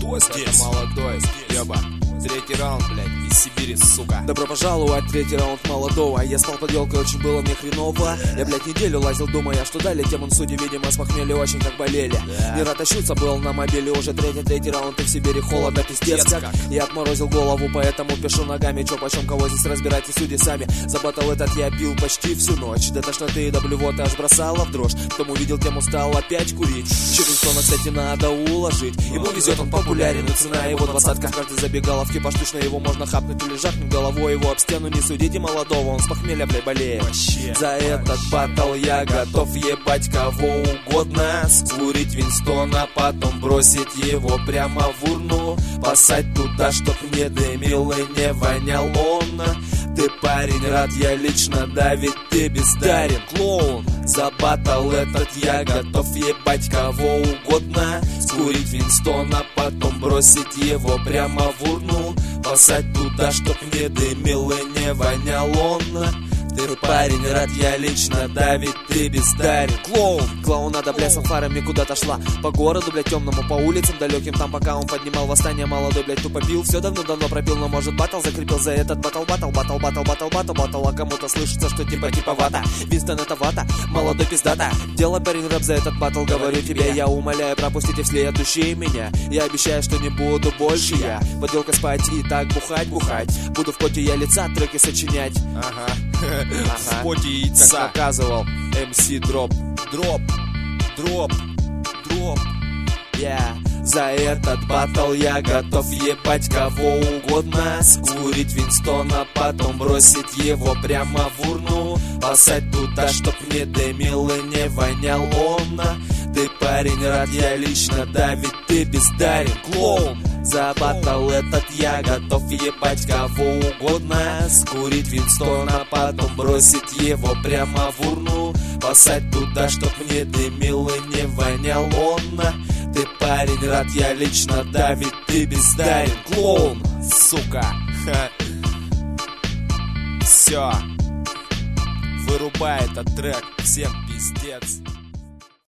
Это молодой, ёба. Третий раунд, блядь, из Сибири, сука. Добро пожаловать, третий раунд молодого. Я спал под елкой, очень было мне хреново. Я, блядь, неделю лазил, думая, что дали. Тем судьи, видимо, с похмелья очень как болели. Не рад тащился был на мобиле. Уже третий раунд, и в Сибири холодно, пиздец как. Я отморозил голову, поэтому пишу ногами. Чё почем, кого здесь разбирать, и судьи сами. За батл этот я пил почти всю ночь. До тошноты и до блювоты аж бросала в дрожь. Потом увидел тему, стал опять курить. Черенстона, кстати, надо уложить. Ему везет, он популярен, и цена его двадцатка. Каждый забегаловки поштучно его можно хапнуть или жахнуть головой его об стену. Не судите молодого, он с похмелья, бля, болеет. За этот батл я готов ебать кого угодно. Скурить Винстона, потом бросить его прямо в урну. Посать туда, чтоб не дымил и не вонял он. Ты парень, рад я лично, да ведь ты бездарен, клоун. За батл этот я готов ебать кого угодно. Скурить Винстона, потом бросить его прямо в урну. Посать туда, чтоб не дымил и не вонял он. Ты парень, рад я лично, да ведь ты бездарен, клоун. Клоунада, бля, с фарами куда-то шла по городу, бля, темному, по улицам далеким. Там, пока он поднимал восстание, молодой, блядь, тупо пил. Все давно пропил, но может батл закрепил за этот батл. А кому-то слышится, что типа вата. Винстон это вата, молодой пиздата. Дело парень рэп за этот батл, говорю тебе. Я умоляю, пропустите в следующие меня. Я обещаю, что не буду больше я под елкой спать и так бухать. Буду в поте я лица треки сочинять. В поте яйца. Как показывал MC Дроп. За этот батл я готов ебать кого угодно. Скурить Винстона, потом бросить его прямо в урну. Посать туда, чтоб не дымил и не вонял он. Ты парень, рад я лично, да ведь ты бездарен, клоун. За батл этот я готов ебать кого угодно. Скурить Винстона, потом бросить его прямо в урну. Посать туда, чтоб не дымил и не вонял он. Ты парень, рад я лично, да ведь ты бездарен, клоун, сука. Все, вырубай этот трек, всем пиздец.